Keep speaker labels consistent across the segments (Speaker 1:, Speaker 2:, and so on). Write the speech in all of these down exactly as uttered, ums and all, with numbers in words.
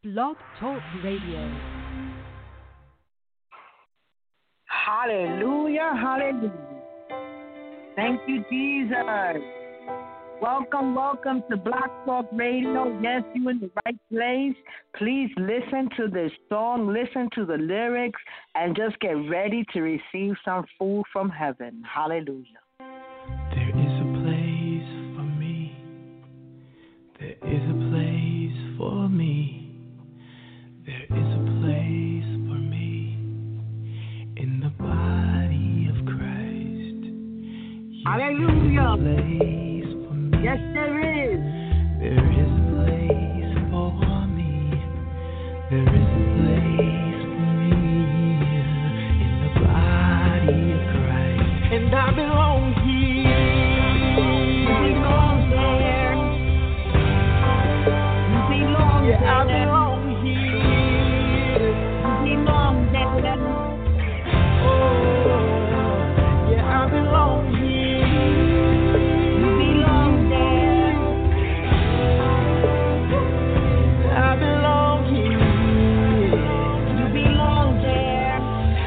Speaker 1: Blog Talk Radio.
Speaker 2: Hallelujah, hallelujah. Thank you, Jesus. Welcome, welcome to Blog Talk Radio. Yes, you in the right place. Please listen to this song, listen to the lyrics, and just get ready to receive some food from heaven. Hallelujah.
Speaker 3: There is a place for me. There is a place for me. There is a place for me in the body of Christ. Yes,
Speaker 2: Hallelujah.
Speaker 3: there is a place for me.
Speaker 2: Yes, there is.
Speaker 3: There is a place for me. There is a place for me in the body of Christ. And I belong here.
Speaker 2: You belong there. You belong
Speaker 3: Yeah,
Speaker 2: there.
Speaker 3: I belong here.
Speaker 2: You belong there.
Speaker 3: Oh, yeah, I belong here.
Speaker 2: You belong there.
Speaker 3: I belong here.
Speaker 2: You belong there.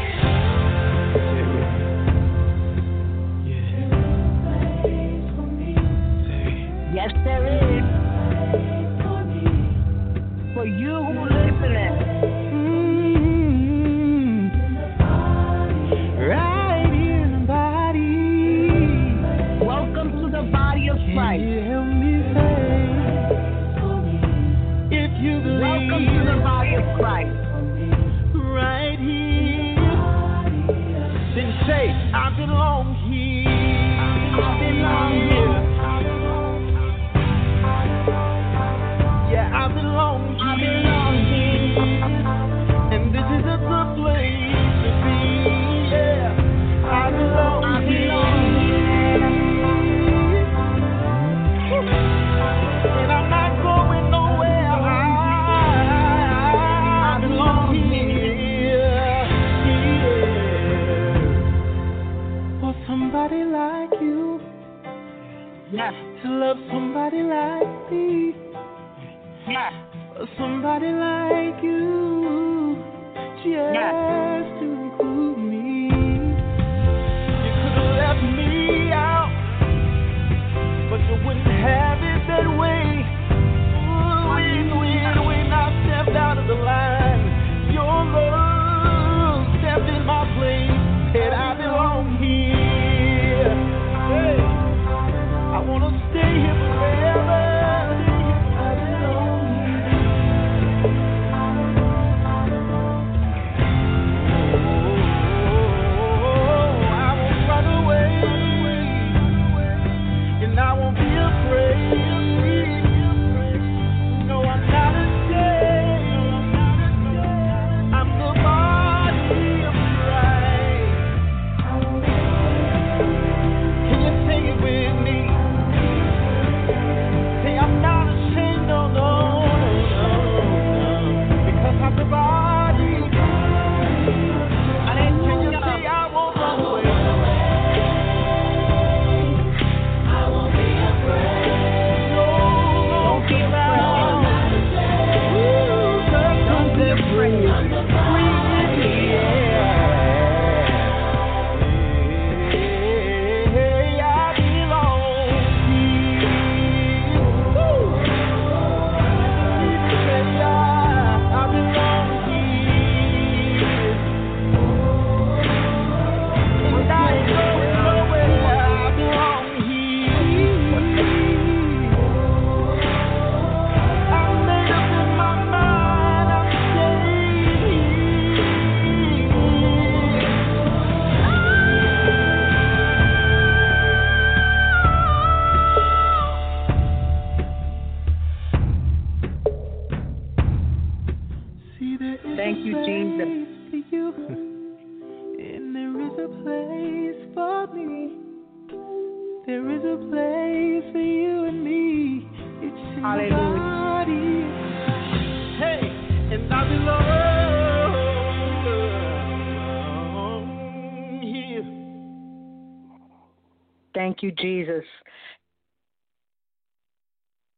Speaker 3: Yeah. Say,
Speaker 2: Yes, there is. For you who listening.
Speaker 3: mm, right here in the body.
Speaker 2: Welcome to the body of
Speaker 3: Can
Speaker 2: Christ.
Speaker 3: you help me say, if you believe,
Speaker 2: Welcome to the body of Christ.
Speaker 3: right here, then say, I belong here.
Speaker 2: I belong here.
Speaker 3: Yeah, I belong
Speaker 2: I
Speaker 3: here.
Speaker 2: belong here.
Speaker 3: And this is a good place to be. Yeah, I belong
Speaker 2: I
Speaker 3: here.
Speaker 2: belong here.
Speaker 3: And I'm not going nowhere. I, I belong here. Yeah. For somebody like you
Speaker 2: Yes,
Speaker 3: to love somebody like me.
Speaker 2: yes,
Speaker 3: For somebody like you just
Speaker 2: yes.
Speaker 3: to include me. You could have left me out, but you wouldn't have it that way. Ooh, when, when, when I stepped out of the line, your love stepped in my place, and I belong here. Hey, I want to stay here forever. I belong here. Oh, I won't run away, and I won't be afraid. No, I'm not ashamed. I'm the body of Christ. Can you sing it with me? Say, I'm not ashamed, no, no, no, no, because I'm the body. Can you say, I won't run away? No, no,
Speaker 2: Don't be
Speaker 3: come
Speaker 2: afraid.
Speaker 3: out. Ooh, 'cause
Speaker 2: Don't be
Speaker 3: I'm
Speaker 2: afraid.
Speaker 3: free, yeah. I belong here. Woo. Say, I, I belong here. And I ain't going nowhere. I belong here. I made up in my mind. I'm staying here. See, there is
Speaker 2: Thank
Speaker 3: a
Speaker 2: you, Jesus.
Speaker 3: place for you, and there is a place for me. There is a place for you and me. It's in
Speaker 2: Hallelujah.
Speaker 3: the body. Hey, and I belong here.
Speaker 2: Thank you, Jesus.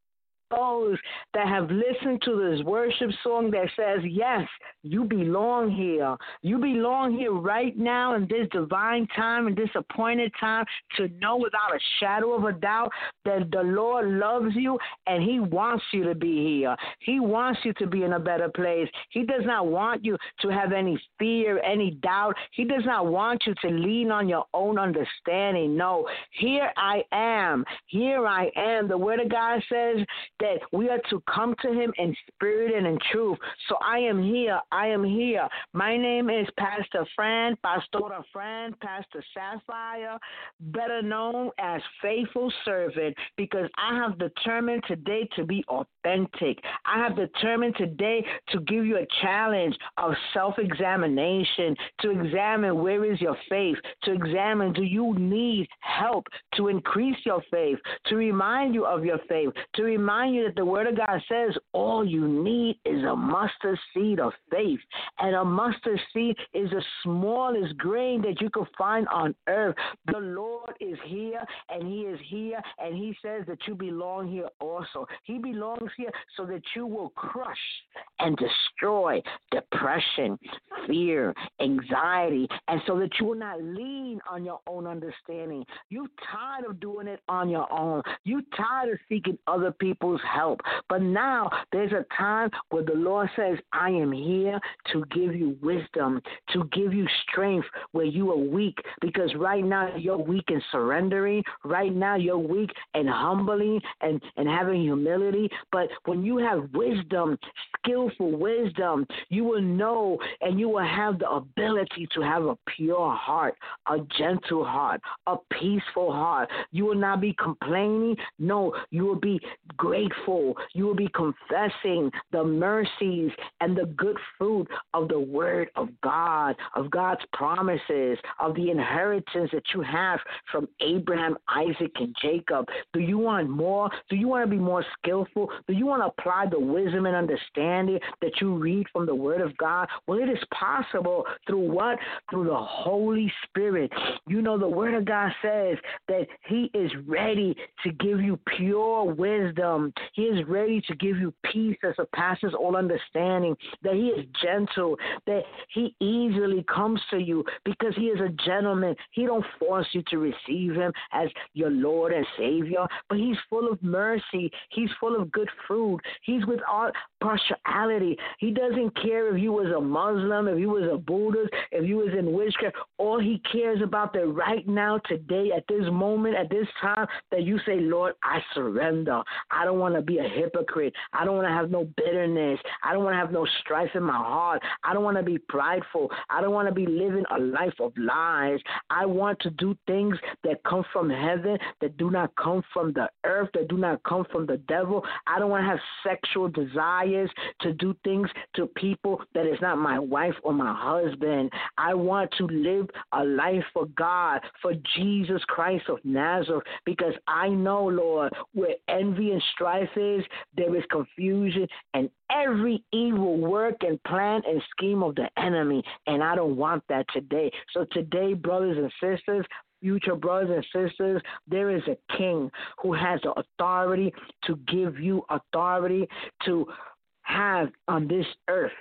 Speaker 2: those that have listened to this worship song that says, yes, you belong here. You belong here right now in this divine time, in this appointed time, to know without a shadow of a doubt that the Lord loves you and he wants you to be here. He wants you to be in a better place. He does not want you to have any fear, any doubt. He does not want you to lean on your own understanding. No, here I am. Here I am. The Word of God says that we are to come to him in spirit and in truth. So I am here. I am here. My name is Pastor Fran, Pastora Fran, Pastor Sapphire, better known as Faithful Servant, because I have determined today to be authentic. I have determined today to give you a challenge of self-examination, to examine where is your faith, to examine do you need help to increase your faith, to remind you of your faith, to remind you that the Word of God says all you need is a mustard seed of faith. And a mustard seed is the smallest grain that you can find on earth. The Lord is here, and he is here, and he says that you belong here also. He belongs here so that you will crush and destroy depression, fear, anxiety, and so that you will not lean on your own understanding. You're tired of doing it on your own. You're tired of seeking other people's help. But now there's a time where the Lord says, I am here to give you wisdom, to give you strength where you are weak, because right now you're weak in surrendering. Right now you're weak in humbling and, and having humility. But when you have wisdom, skillful wisdom, you will know and you will have the ability to have a pure heart, a gentle heart, a peaceful heart. You will not be complaining. No, you will be grateful. You will be confessing the mercies and the good fruit of the Word of God, of God's promises, of the inheritance that you have from Abraham, Isaac, and Jacob. Do you want more? Do you want to be more skillful? Do you want to apply the wisdom and understanding that you read from the Word of God? Well, it is possible through what? Through the Holy Spirit. You know, the Word of God says that he is ready to give you pure wisdom. He is ready to give you peace that surpasses all understanding, that he is gentle, that he easily comes to you because he is a gentleman. He don't force you to receive him as your Lord and Savior, but he's full of mercy. He's full of good fruit. He's without partiality. He doesn't care if you was a Muslim, if you was a Buddhist, if you was in witchcraft. All he cares about that right now, today, at this moment, at this time, that you say, Lord, I surrender. I don't want to be a hypocrite. I don't want to have no bitterness. I don't want to have no strife in my heart. I don't want to be prideful. I don't want to be living a life of lies. I want to do things that come from heaven, that do not come from the earth, that do not come from the devil. I don't want to have sexual desires to do things to people that is not my wife or my husband. I want to live a life for God, for Jesus Christ of Nazareth, because I know, Lord, where envy and strife is, there is confusion and every evil work and plan and scheme of the enemy, and I don't want that today. So today, brothers and sisters, future brothers and sisters, there is a king who has the authority to give you authority to have on this earth,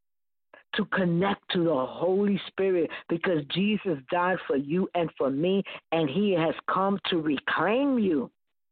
Speaker 2: to connect to the Holy Spirit, because Jesus died for you and for me, and he has come to reclaim you.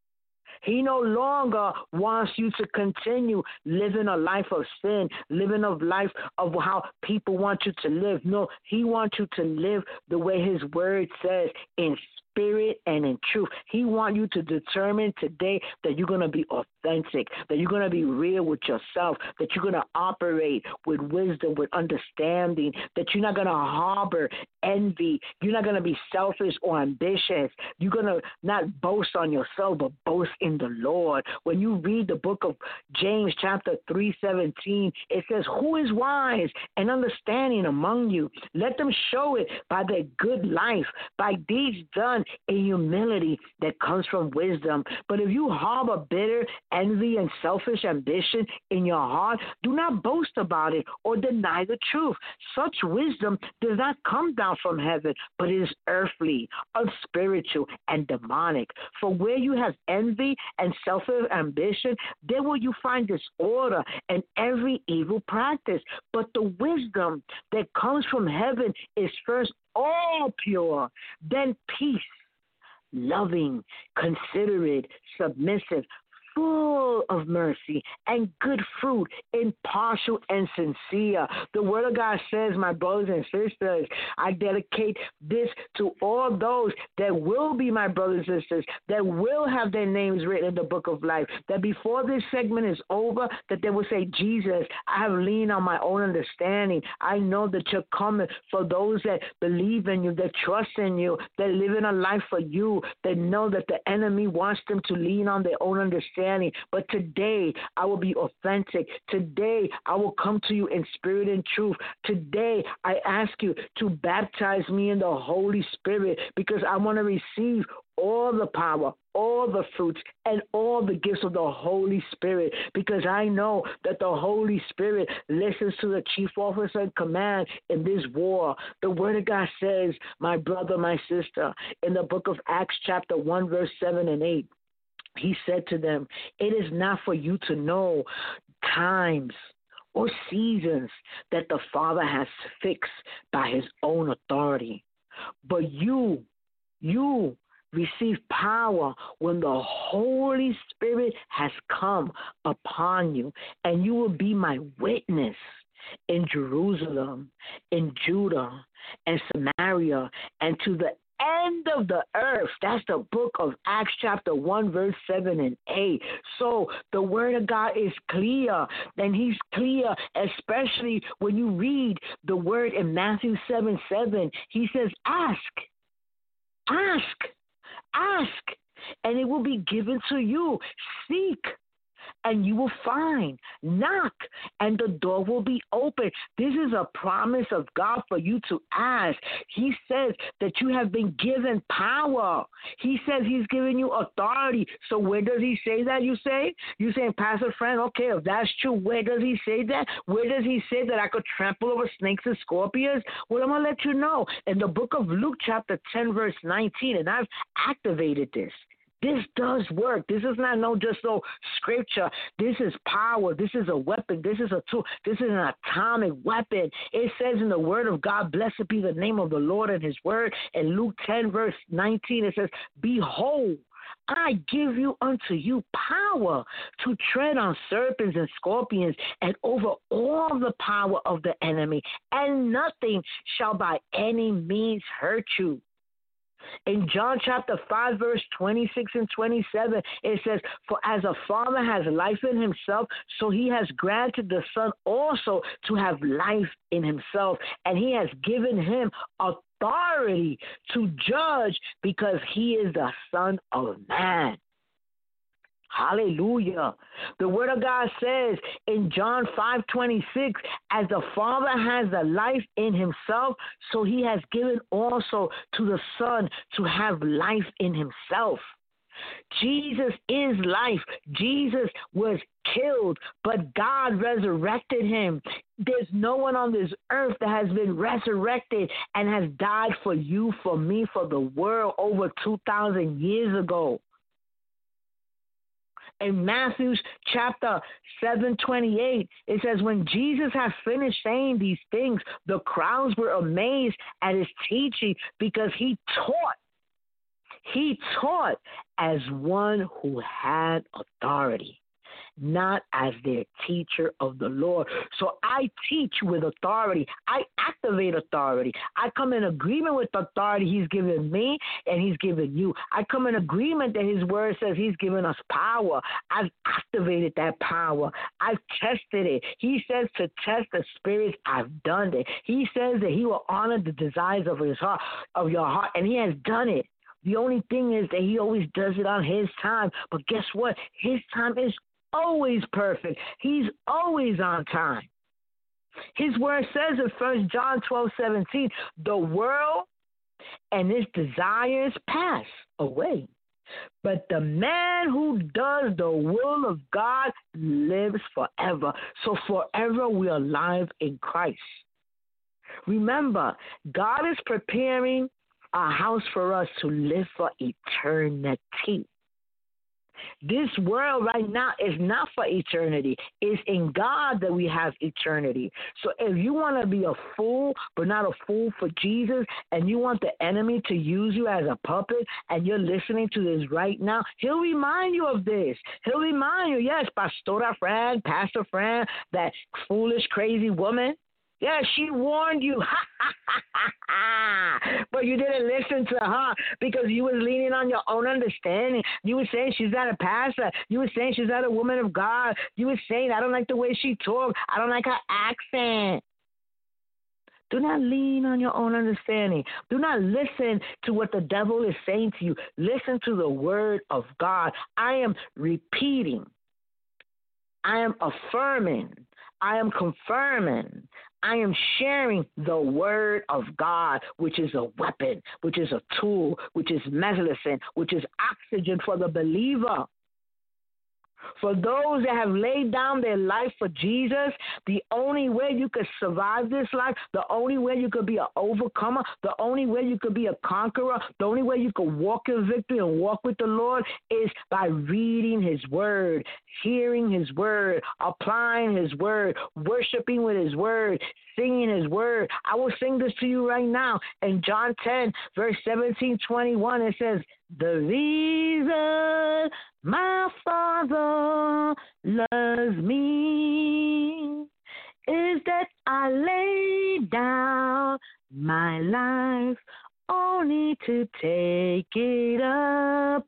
Speaker 2: He no longer wants you to continue living a life of sin, living a life of how people want you to live. No, he wants you to live the way his word says, in spirit and in truth. He wants you to determine today that you're going to be authentic, that you're going to be real with yourself, that you're going to operate with wisdom, with understanding, that you're not going to harbor envy. You're not going to be selfish or ambitious. You're going to not boast on yourself, but boast in the Lord. When you read the book of James chapter three seventeen, it says, who is wise and understanding among you? Let them show it by their good life, by deeds done done in humility that comes from wisdom. But if you harbor bitter envy and selfish ambition in your heart, do not boast about it or deny the truth. Such wisdom does not come down from heaven, but is earthly, unspiritual, and demonic. For where you have envy and selfish ambition, there will you find disorder and every evil practice. But the wisdom that comes from heaven is first all pure, then peace, loving, considerate, submissive, full of mercy and good fruit, impartial and sincere. The Word of God says, my brothers and sisters, I dedicate this to all those that will be my brothers and sisters, that will have their names written in the book of life, that before this segment is over, that they will say, Jesus, I have leaned on my own understanding. I know that you're coming for those that believe in you, that trust in you, that live in a life for you, that know that the enemy wants them to lean on their own understanding. But today, I will be authentic. Today, I will come to you in spirit and truth. Today, I ask you to baptize me in the Holy Spirit because I want to receive all the power, all the fruits, and all the gifts of the Holy Spirit, because I know that the Holy Spirit listens to the chief officer in command in this war. The Word of God says, my brother, my sister, in the book of Acts chapter one, verse seven and eight, he said to them, it is not for you to know times or seasons that the Father has fixed by his own authority. But you, you receive power when the Holy Spirit has come upon you, and you will be my witness in Jerusalem, in Judah, and Samaria, and to the end of the earth. That's the book of Acts chapter one, verse seven and eight. So the Word of God is clear, and he's clear, especially when you read the word in Matthew seven, seven. He says, ask, ask, ask, and it will be given to you. Seek, and you will find. Knock, and the door will be open. This is a promise of God for you to ask. He says that you have been given power. He says he's given you authority. So where does he say that, you say? You say, Pastor Frank, okay, if that's true, where does he say that? Where does he say that I could trample over snakes and scorpions? Well, I'm going to let you know. In the book of Luke chapter ten, verse nineteen, and I've activated this. This does work. This is not no just no scripture. This is power. This is a weapon. This is a tool. This is an atomic weapon. It says in the Word of God, blessed be the name of the Lord and his word. In Luke ten, verse nineteen, it says, behold, I give you unto you power to tread on serpents and scorpions and over all the power of the enemy, and nothing shall by any means hurt you. In John chapter five, verse twenty-six and twenty-seven, it says, for as a father has life in himself, so he has granted the Son also to have life in himself. And he has given him authority to judge because he is the Son of Man. Hallelujah. The Word of God says in John five twenty-six, as the Father has the life in himself, so he has given also to the Son to have life in himself. Jesus is life. Jesus was killed, but God resurrected him. There's no one on this earth that has been resurrected and has died for you, for me, for the world over two thousand years ago. In Matthew chapter seven twenty-eight, it says, when Jesus had finished saying these things, the crowds were amazed at his teaching because he taught. He taught as one who had authority, not as their teacher of the Lord. So I teach with authority. I activate authority. I come in agreement with the authority he's given me and he's given you. I come in agreement that his word says he's given us power. I've activated that power. I've tested it. He says to test the spirits. I've done it. He says that he will honor the desires of his heart, of your heart, and he has done it. The only thing is that he always does it on his time. But guess what? His time is always perfect. He's always on time. His word says in First John twelve seventeen, the world and his desires pass away. But the man who does the will of God lives forever. So forever we are alive in Christ. Remember, God is preparing a house for us to live for eternity. This world right now is not for eternity. It's in God that we have eternity. So if you want to be a fool, but not a fool for Jesus, and you want the enemy to use you as a puppet, and you're listening to this right now, he'll remind you of this. He'll remind you, yes, Pastora Fran, Pastor Fran, that foolish, crazy woman. Yeah, she warned you. But you didn't listen to her because you was leaning on your own understanding. You were saying she's not a pastor. You were saying she's not a woman of God. You were saying, I don't like the way she talks. I don't like her accent. Do not lean on your own understanding. Do not listen to what the devil is saying to you. Listen to the word of God. I am repeating. I am affirming. I am confirming. I am sharing the word of God, which is a weapon, which is a tool, which is medicine, which is oxygen for the believer. For those that have laid down their life for Jesus, the only way you could survive this life, the only way you could be an overcomer, the only way you could be a conqueror, the only way you could walk in victory and walk with the Lord is by reading his word, hearing his word, applying his word, worshiping with his word, singing his word. I will sing this to you right now. In John ten, verse seventeen, twenty-one, it says, the reason my Father loves me is that I lay down my life only to take it up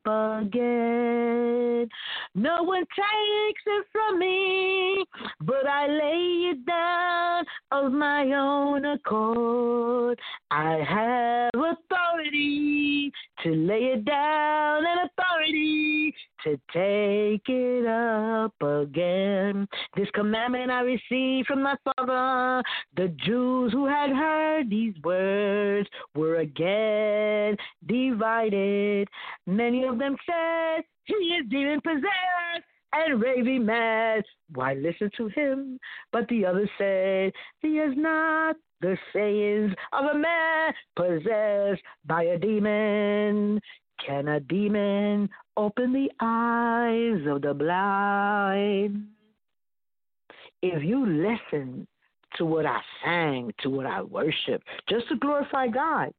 Speaker 2: again. No one takes it from me, but I lay it down of my own accord. I have authority to lay it down and authority to take it up again. This commandment I received from my Father. The Jews who had heard these words were again divided. Many of them said, he is demon possessed and raving mad. Why listen to him? But the others said, he is not the sayings of a man possessed by a demon. Can a demon open the eyes of the blind? If you listen to what I sang, to what I worship, just to glorify God,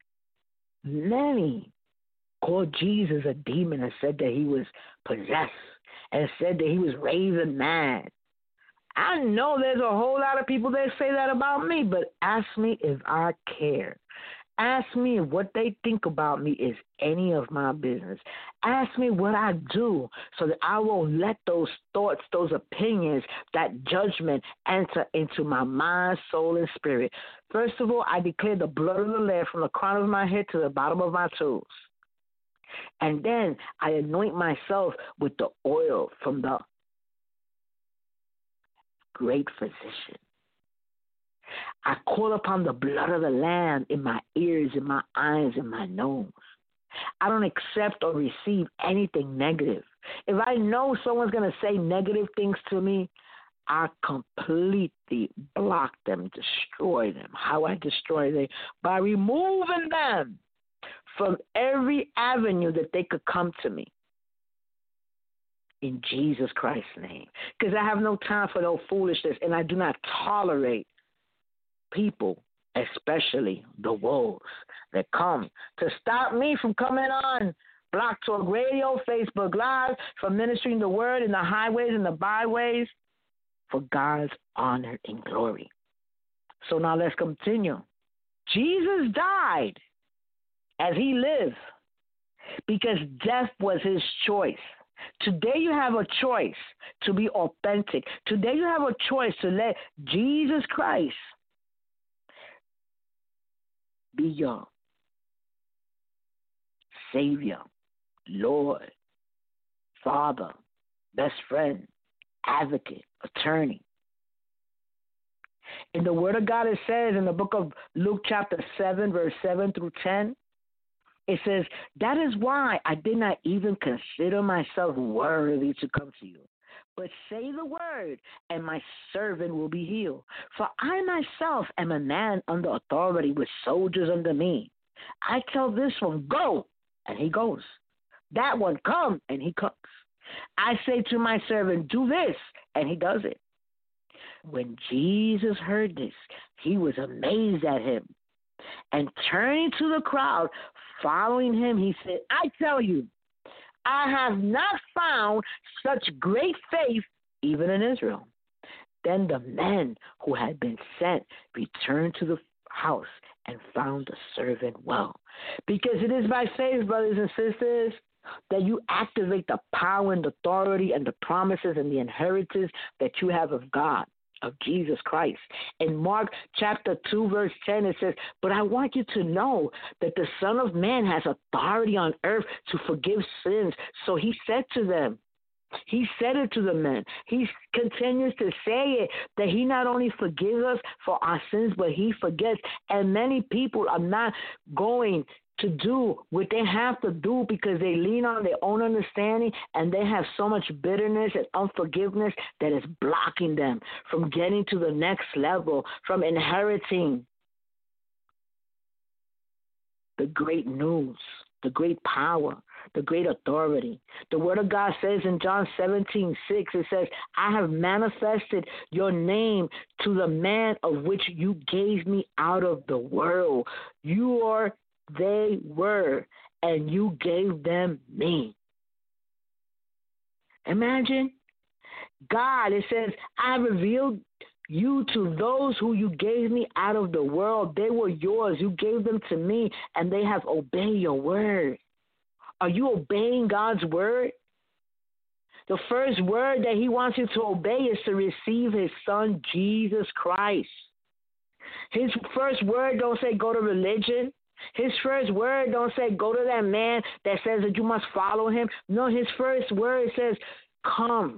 Speaker 2: many called Jesus a demon and said that he was possessed and said that he was raving mad. I know there's a whole lot of people that say that about me, but ask me if I care. Ask me if what they think about me is any of my business. Ask me what I do so that I won't let those thoughts, those opinions, that judgment enter into my mind, soul, and spirit. First of all, I declare the blood of the Lamb from the crown of my head to the bottom of my toes. And then I anoint myself with the oil from the great physician. I call upon the blood of the Lamb in my ears, in my eyes, in my nose. I don't accept or receive anything negative. If I know someone's going to say negative things to me, I completely block them, destroy them. How I destroy them? By removing them from every avenue that they could come to me. In Jesus Christ's name. Because I have no time for no foolishness, and I do not tolerate people, especially the wolves, that come to stop me from coming on Blog Talk Radio, Facebook Live, from ministering the word in the highways and the byways for God's honor and glory. So now let's continue. Jesus died as he lived because death was his choice. Today you have a choice to be authentic. Today you have a choice to let Jesus Christ be your Savior, Lord, Father, best friend, advocate, attorney. In the Word of God, it says in the book of Luke chapter seven, verse seven through ten. It says, that is why I did not even consider myself worthy to come to you. But say the word, and my servant will be healed. For I myself am a man under authority with soldiers under me. I tell this one, go, and he goes. That one, come, and he comes. I say to my servant, do this, and he does it. When Jesus heard this, he was amazed at him. And turning to the crowd, following him, he said, I tell you, I have not found such great faith even in Israel. Then the men who had been sent returned to the house and found the servant well. Because it is by faith, brothers and sisters, that you activate the power and authority and the promises and the inheritance that you have of God, of Jesus Christ. In Mark chapter two, verse ten, it says, but I want you to know that the Son of Man has authority on earth to forgive sins. So he said to them, he said it to the men. He continues to say it, that he not only forgives us for our sins, but he forgets. And many people are not going to do what they have to do because they lean on their own understanding, and they have so much bitterness and unforgiveness that is blocking them from getting to the next level, from inheriting the great news, the great power, the great authority. The word of God says in John seventeen six, it says, I have manifested your name to the man of which you gave me out of the world. You are, they were, and you gave them me. Imagine God, it says, I revealed you to those who you gave me out of the world. They were yours. You gave them to me, and they have obeyed your word. Are you obeying God's word? The first word that he wants you to obey is to receive his son, Jesus Christ. His first word don't say go to religion. His first word don't say go to that man that says that you must follow him. No, his first word says come.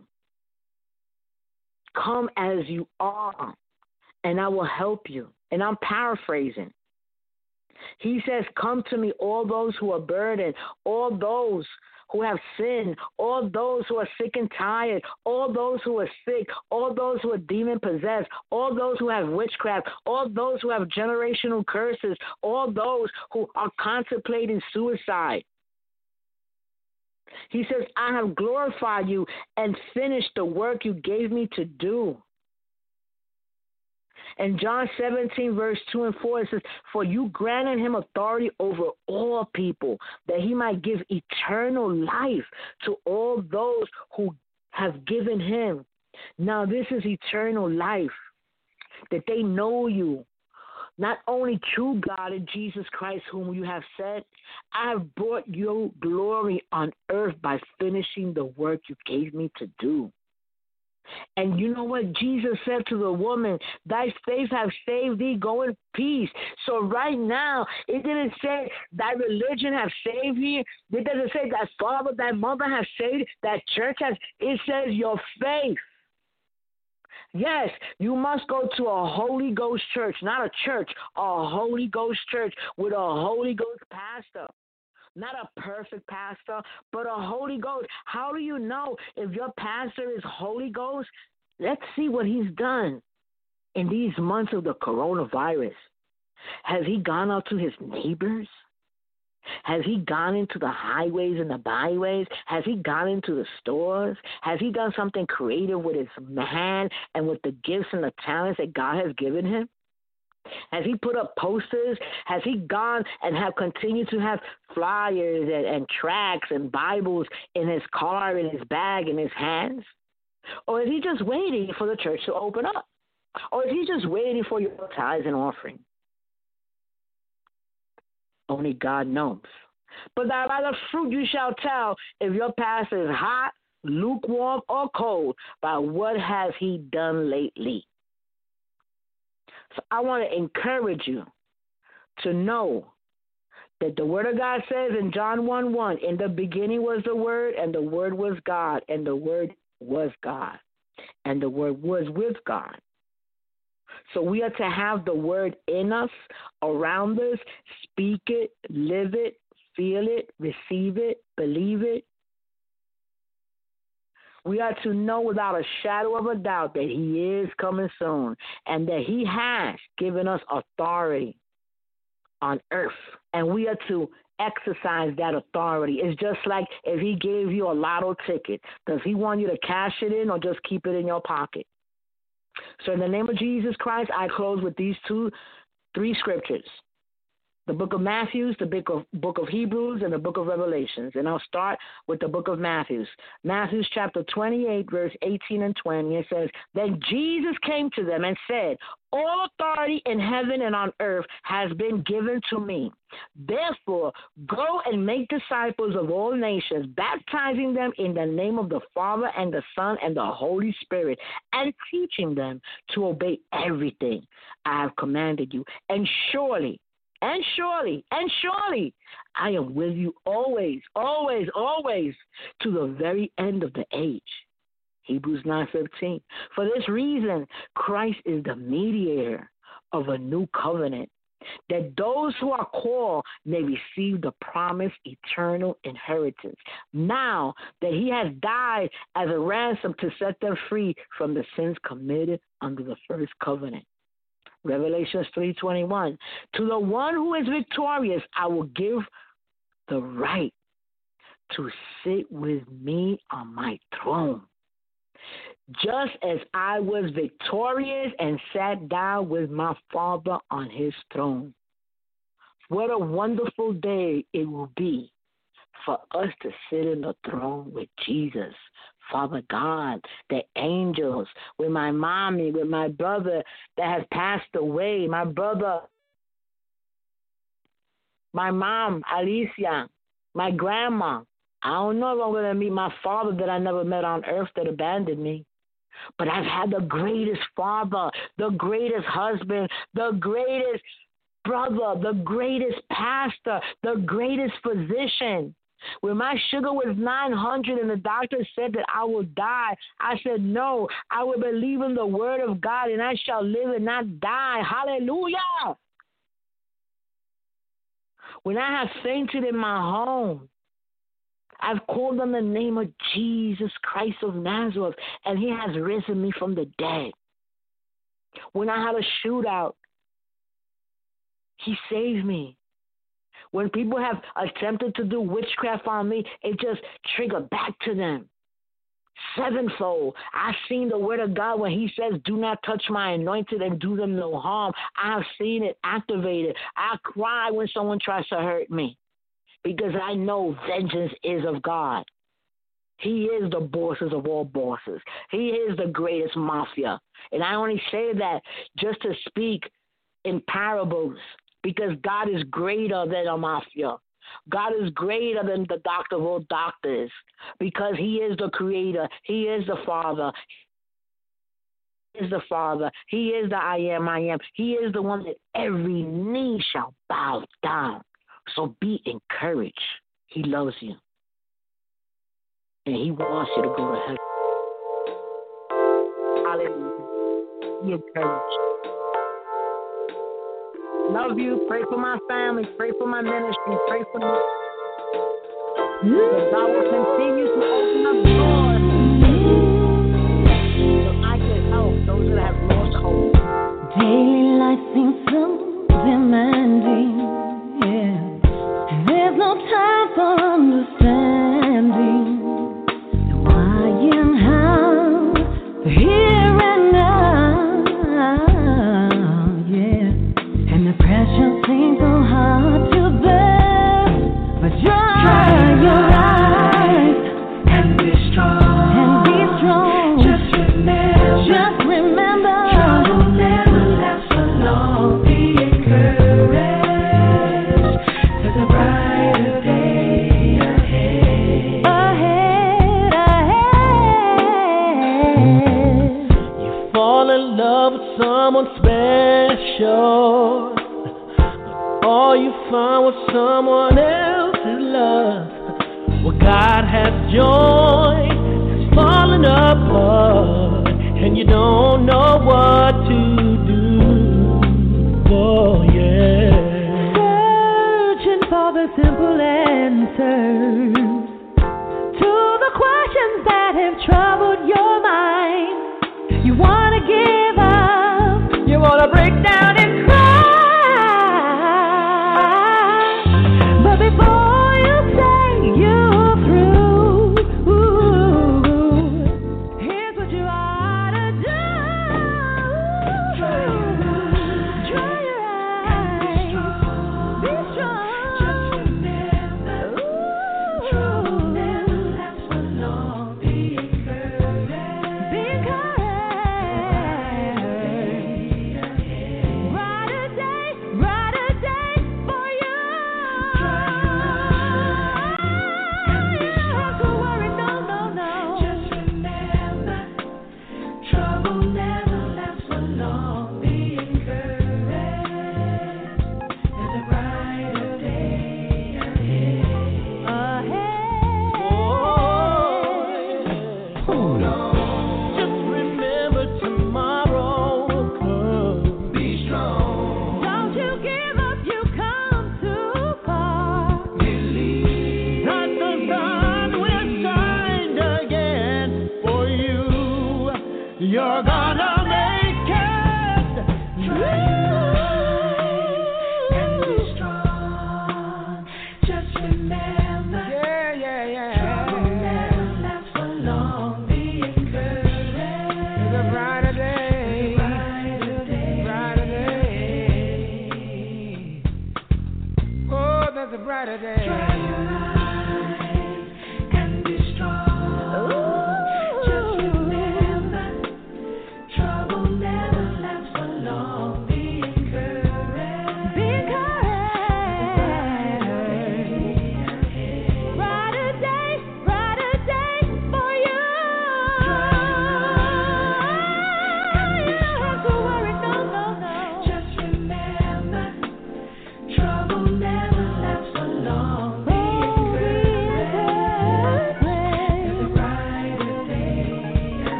Speaker 2: Come as you are, and I will help you. And I'm paraphrasing. He says, come to me, all those who are burdened, all those who have sinned, all those who are sick and tired, all those who are sick, all those who are demon-possessed, all those who have witchcraft, all those who have generational curses, all those who are contemplating suicide. He says, I have glorified you and finished the work you gave me to do. In John seventeen, verse two and four, it says, for you granted him authority over all people, that he might give eternal life to all those who have given him. Now this is eternal life, that they know you, not only true God and Jesus Christ, whom you have sent. I have brought you glory on earth by finishing the work you gave me to do. And you know what Jesus said to the woman? Thy faith has saved thee. Go in peace. So right now, it didn't say thy religion has saved you. It doesn't say thy father, thy mother has saved, that church has. It says your faith. Yes, you must go to a Holy Ghost church, not a church, a Holy Ghost church with a Holy Ghost pastor. Not a perfect pastor, but a Holy Ghost. How do you know if your pastor is Holy Ghost? Let's see what he's done in these months of the coronavirus. Has he gone out to his neighbors? Has he gone into the highways and the byways? Has he gone into the stores? Has he done something creative with his hand and with the gifts and the talents that God has given him? Has he put up posters? Has he gone and have continued to have flyers and, and tracts and Bibles in his car, in his bag, in his hands? Or is he just waiting for the church to open up? Or is he just waiting for your tithes and offering? Only God knows. But by the fruit you shall tell if your pastor is hot, lukewarm, or cold. By what has he done lately? So I want to encourage you to know that the Word of God says in John one one, in the beginning was the Word, and the Word was God, and the Word was God, and the Word was with God. So we are to have the word in us, around us, speak it, live it, feel it, receive it, believe it. We are to know without a shadow of a doubt that he is coming soon and that he has given us authority on earth. And we are to exercise that authority. It's just like if he gave you a lotto ticket. Does he want you to cash it in or just keep it in your pocket? So in the name of Jesus Christ, I close with these two, three scriptures. The book of Matthew, the book of, book of Hebrews, and the book of Revelations. And I'll start with the book of Matthew. Matthew chapter twenty-eight, verse eighteen and twenty. It says, Then Jesus came to them and said, All authority in heaven and on earth has been given to me. Therefore, go and make disciples of all nations, baptizing them in the name of the Father and the Son and the Holy Spirit, and teaching them to obey everything I have commanded you. And surely, And surely, and surely, I am with you always, always, always, to the very end of the age. Hebrews nine fifteen. For this reason, Christ is the mediator of a new covenant, that those who are called may receive the promised eternal inheritance, now that he has died as a ransom to set them free from the sins committed under the first covenant. Revelation three twenty-one. To the one who is victorious, I will give the right to sit with me on my throne, just as I was victorious and sat down with my Father on his throne. What a wonderful day it will be for us to sit in the throne with Jesus, Father God, the angels, with my mommy, with my brother that has passed away, my brother, my mom, Alicia, my grandma. I don't know if I'm going to meet my father that I never met on earth that abandoned me. But I've had the greatest father, the greatest husband, the greatest brother, the greatest pastor, the greatest physician. When my sugar was nine hundred and the doctor said that I will die, I said, no, I will believe in the word of God and I shall live and not die. Hallelujah. When I have fainted in my home, I've called on the name of Jesus Christ of Nazareth, and he has risen me from the dead. When I had a shootout, he saved me. When people have attempted to do witchcraft on me, it just triggered back to them. Sevenfold. I've seen the word of God when he says, do not touch my anointed and do them no harm. I have seen it activated. I cry when someone tries to hurt me because I know vengeance is of God. He is the bosses of all bosses. He is the greatest mafia. And I only say that just to speak in parables, because God is greater than a mafia. God is greater than the doctor of all doctors, because he is the creator. He is the Father. He is the Father. He is the I am, I am. He is the one that every knee shall bow down. So be encouraged. He loves you. And he wants you to go to heaven. Hallelujah. Be encouraged. Love you. Pray for my family. Pray for my ministry. Pray for me. That God will continue to open up doors so I can help those that have lost hope.
Speaker 4: Daily life seems so demanding. Yeah. And there's no time for understanding the why and how, the here and now. The pressure seems so hard to bear, but dry your eyes and be strong, and be strong. Just remember, just remember, trouble never lasts for long. Be encouraged, there's a brighter day ahead. Ahead, ahead.
Speaker 3: You fall in love with someone special. All you find was someone else's love. What God has joined has fallen apart, and you don't know what to do.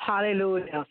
Speaker 2: Hallelujah.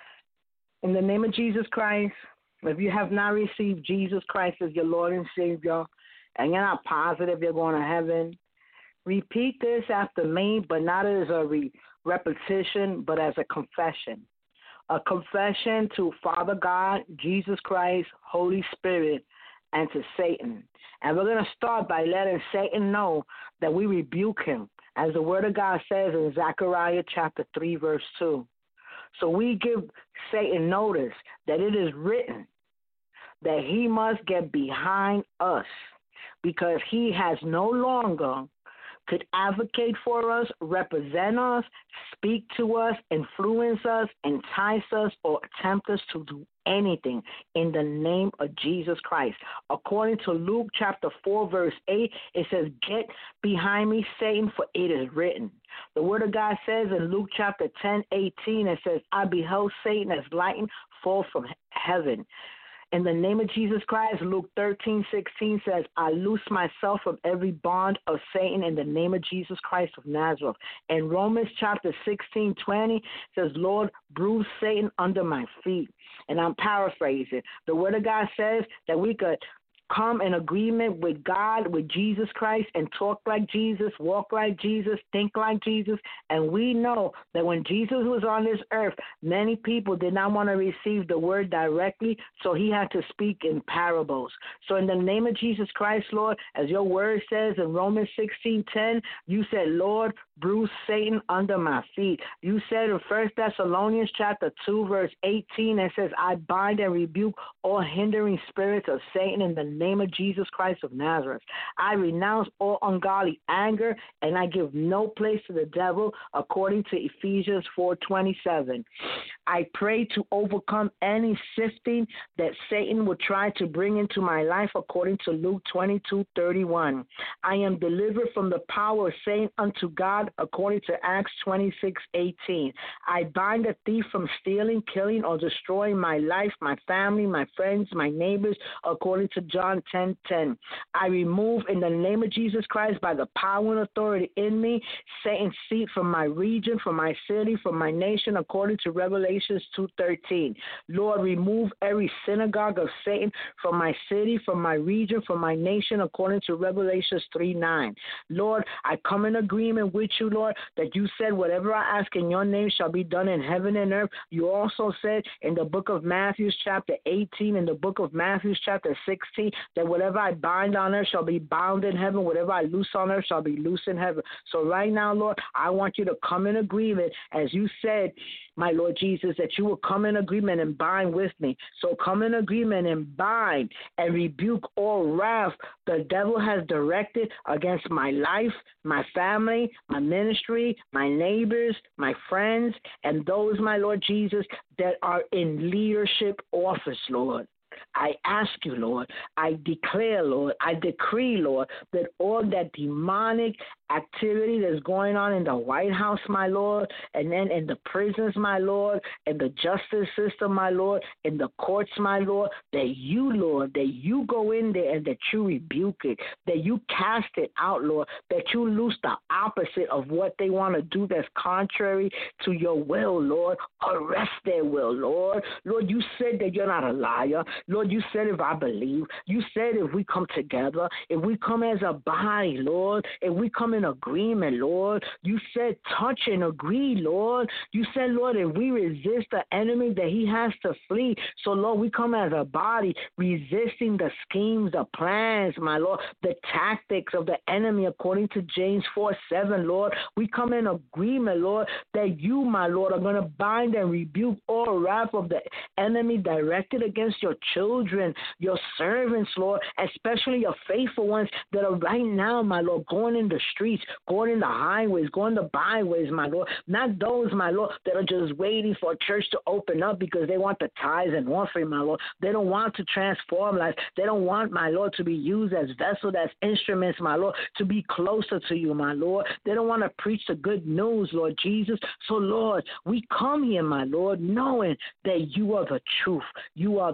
Speaker 2: In the name of Jesus Christ, if you have not received Jesus Christ as your Lord and Savior, and you're not positive you're going to heaven, repeat this after me, but not as a re- repetition, but as a confession. A confession to Father God, Jesus Christ, Holy Spirit, and to Satan. And we're going to start by letting Satan know that we rebuke him, as the Word of God says in Zechariah chapter three, verse two. So we give Satan notice that it is written that he must get behind us, because he has no longer could advocate for us, represent us, speak to us, influence us, entice us, or attempt us to do anything in the name of Jesus Christ. According to Luke chapter four, verse eight, it says, "Get behind me, Satan, for it is written." The Word of God says in Luke chapter ten, eighteen, it says, "I beheld Satan as lightning fall from heaven." In the name of Jesus Christ, Luke thirteen, sixteen says, "I loose myself from every bond of Satan in the name of Jesus Christ of Nazareth." And Romans chapter sixteen, twenty says, "Lord, bruise Satan under my feet." And I'm paraphrasing. The Word of God says that we could come in agreement with God, with Jesus Christ, and talk like Jesus, walk like Jesus, think like Jesus. And we know that when Jesus was on this earth, many people did not want to receive the word directly, so he had to speak in parables. So in the name of Jesus Christ, Lord, as your word says in Romans sixteen ten, you said, "Lord, bruise Satan under my feet." You said in First Thessalonians chapter two, verse eighteen, it says, "I bind and rebuke all hindering spirits of Satan in the name of Jesus Christ of Nazareth. I renounce all ungodly anger, and I give no place to the devil," according to Ephesians four twenty-seven. I pray to overcome any sifting that Satan will try to bring into my life, according to Luke twenty-two thirty-one. I am delivered from the power of Satan unto God, according to Acts twenty-six eighteen. I bind a thief from stealing, killing, or destroying my life, my family, my friends, my neighbors, according to John ten ten. I remove in the name of Jesus Christ, by the power and authority in me, Satan's seat from my region, from my city, from my nation, according to Revelations two thirteen. Lord, remove every synagogue of Satan from my city, from my region, from my nation, according to Revelations three nine. Lord, I come in agreement with you, Lord, that you said whatever I ask in your name shall be done in heaven and earth. You also said in the book of Matthew chapter eighteen, in the book of Matthew chapter sixteen, that whatever I bind on earth shall be bound in heaven. Whatever I loose on earth shall be loose in heaven. So right now, Lord, I want you to come in agreement, as you said, my Lord Jesus, that you will come in agreement and bind with me. So come in agreement and bind and rebuke all wrath the devil has directed against my life, my family, my ministry, my neighbors, my friends, and those, my Lord Jesus, that are in leadership office, Lord. I ask you, Lord, I declare, Lord, I decree, Lord, that all that demonic activity that's going on in the White House, my Lord, and then in the prisons, my Lord, and the justice system, my Lord, in the courts, my Lord, that you, Lord, that you go in there and that you rebuke it, that you cast it out, Lord, that you loose the opposite of what they want to do that's contrary to your will, Lord. Arrest their will, Lord. Lord, you said that you're not a liar. Lord, you said if I believe, you said if we come together, if we come as a body, Lord, if we come in agreement, Lord, you said touch and agree, Lord. You said, Lord, if we resist the enemy, that he has to flee. So, Lord, we come as a body resisting the schemes, the plans, my Lord, the tactics of the enemy, according to James four seven, Lord. We come in agreement, Lord, that you, my Lord, are going to bind and rebuke all wrath of the enemy directed against your children, your servants, Lord, especially your faithful ones that are right now, my Lord, going in the streets, going in the highways, going the byways, my Lord. Not those, my Lord, that are just waiting for a church to open up because they want the tithes and offering, my Lord. They don't want to transform lives. They don't want, my Lord, to be used as vessels, as instruments, my Lord, to be closer to you, my Lord. They don't want to preach the good news, Lord Jesus. So, Lord, we come here, my Lord, knowing that you are the truth. You are the light.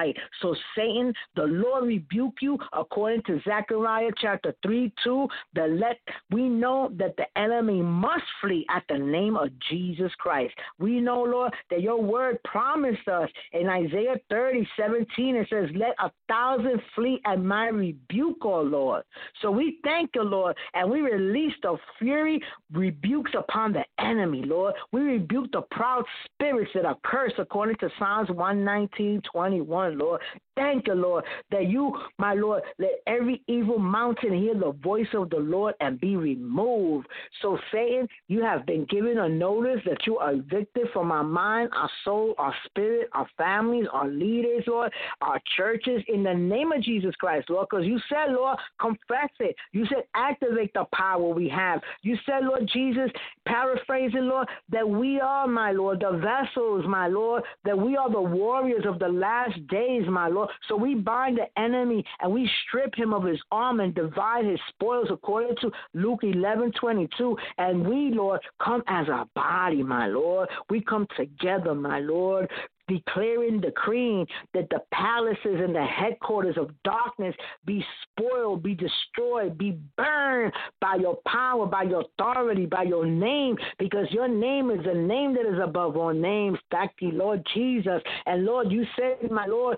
Speaker 2: fight. So Satan, the Lord rebuke you according to Zechariah chapter three, two, that let we know that the enemy must flee at the name of Jesus Christ. We know, Lord, that your word promised us in Isaiah thirty, seventeen, it says, let a thousand flee at my rebuke, oh Lord. So we thank you, Lord, and we release the fury rebukes upon the enemy, Lord. We rebuke the proud spirits that are cursed according to Psalms one nineteen, twenty-one, Lord. Thank you, Lord, that you, my Lord, let every evil mountain hear the voice of the Lord and be removed. So, Satan, you have been given a notice that you are evicted from our mind, our soul, our spirit, our families, our leaders, Lord, our churches, in the name of Jesus Christ, Lord, because you said, Lord, confess it. You said activate the power we have. You said, Lord Jesus, paraphrasing, Lord, that we are, my Lord, the vessels, my Lord, that we are the warriors of the last days, my Lord. So we bind the enemy and we strip him of his arm and divide his spoils according to Luke eleven twenty-two. And we, Lord, come as a body, my Lord. We come together, my Lord, declaring, decreeing that the palaces and the headquarters of darkness be spoiled, be destroyed, be burned by your power, by your authority, by your name, because your name is a name that is above all names. Thank you, Lord Jesus. And Lord, you said, my Lord,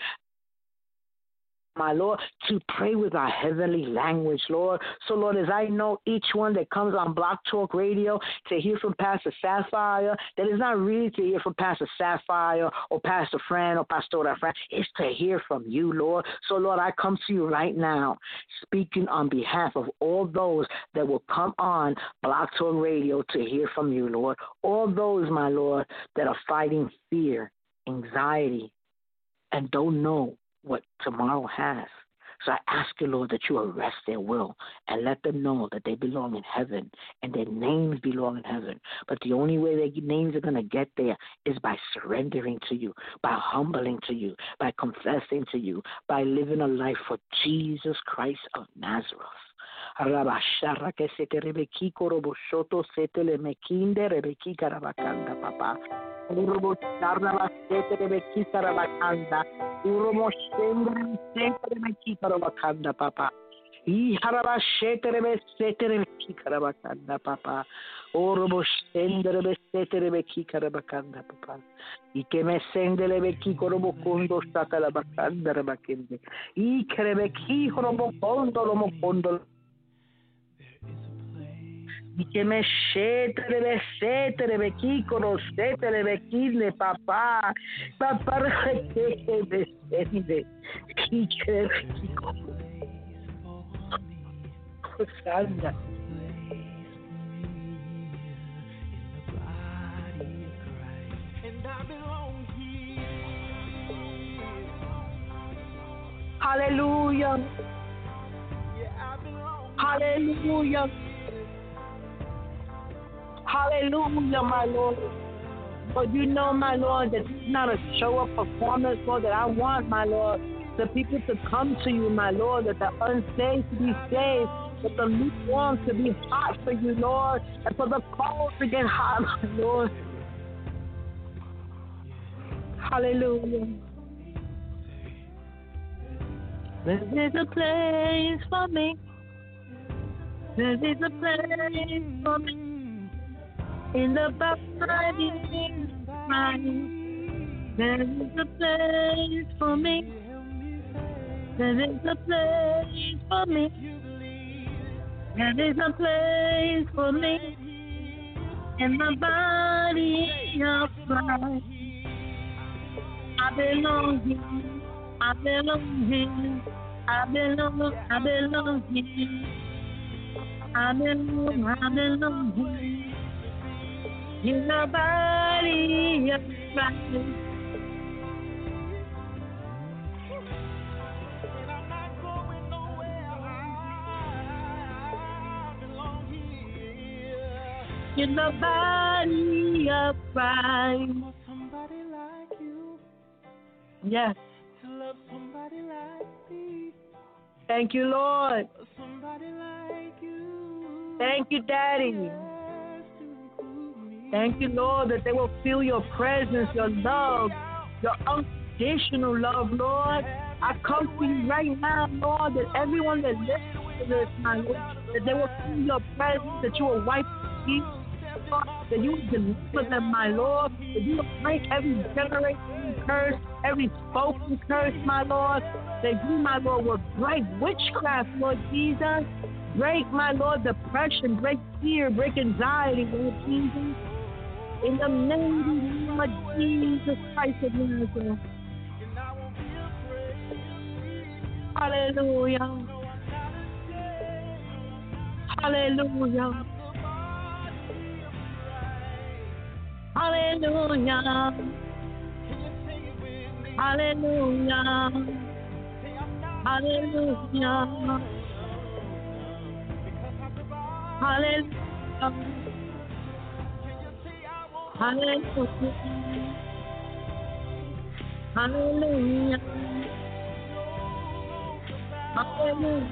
Speaker 2: my Lord, to pray with our heavenly language, Lord. So, Lord, as I know each one that comes on Block Talk Radio to hear from Pastor Sapphire, that is not really to hear from Pastor Sapphire or Pastor Fran or Pastora Fran. It's to hear from you, Lord. So, Lord, I come to you right now, speaking on behalf of all those that will come on Block Talk Radio to hear from you, Lord. All those, my Lord, that are fighting fear, anxiety, and don't know what tomorrow has. So I ask you, Lord, that you arrest their will and let them know that they belong in heaven and their names belong in heaven. But the only way their names are going to get there is by surrendering to you, by humbling to you, by confessing to you, by living a life for Jesus Christ of Nazareth. Rabashara que se te rebeki koroboshoto se te le mekinde rebeki karabakanda papa. Urobo sarra se te rebeki karabakanda. Uromo shendre se te rebeki karabakanda papa. I harabashete rebe se te rebeki karabakanda papa. Urobo shendre rebe se te rebeki karabakanda papa. I que me sende rebeki korobokondo stata la bakanda rebakende. I kerebeki korobokondo lomo kondo. Y que me shete de sete de bequico no sete de bequile papá papá que de sende y que bequico sanda Hallelujah. Hallelujah. Hallelujah, my Lord. But you know, my Lord, that it's not a show-up performance, Lord, that I want, my Lord, the people to come to you, my Lord, that the unsaved to be saved, that the lukewarm to be hot for you, Lord, and for the cold to get hot, my Lord. Hallelujah. There is a place for me. There is a place for me. In the body of Christ, there is a place for me. There is a place for me. There is a place for me. In the body of Christ, I belong here. I belong here. I belong. I belong here. I belong. I belong here. In the body of Christ. And I'm not going nowhere. I belong here. In the body of Christ. Somebody like you. Yes. To love somebody like me. Thank you, Lord. Somebody like you. Thank you, Daddy. Thank you, Lord, that they will feel your presence, your love, your unconditional love, Lord. I come to you right now, Lord, that everyone that listens to this, my Lord, that they will feel your presence, that you will wipe their tears, Lord, that you will deliver them, my Lord, that you will break every generation curse, every spoken curse, my Lord, that you, my Lord, will break witchcraft, Lord Jesus. Break, my Lord, depression, break fear, break anxiety, Lord Jesus. In the name of Jesus Christ of Nazareth. Hallelujah. Hallelujah. Hallelujah. Hallelujah. Hallelujah. Hallelujah. Hallelujah. Hallelujah. Hallelujah.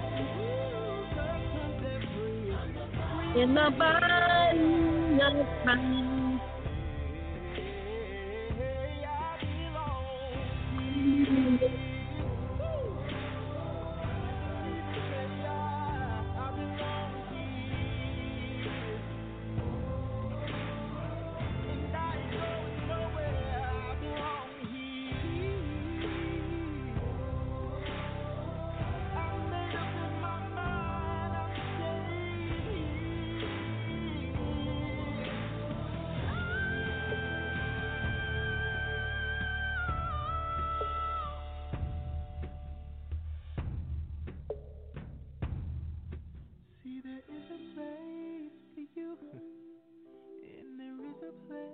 Speaker 2: In the body of Christ.
Speaker 3: See, there is a place for you, and there is a place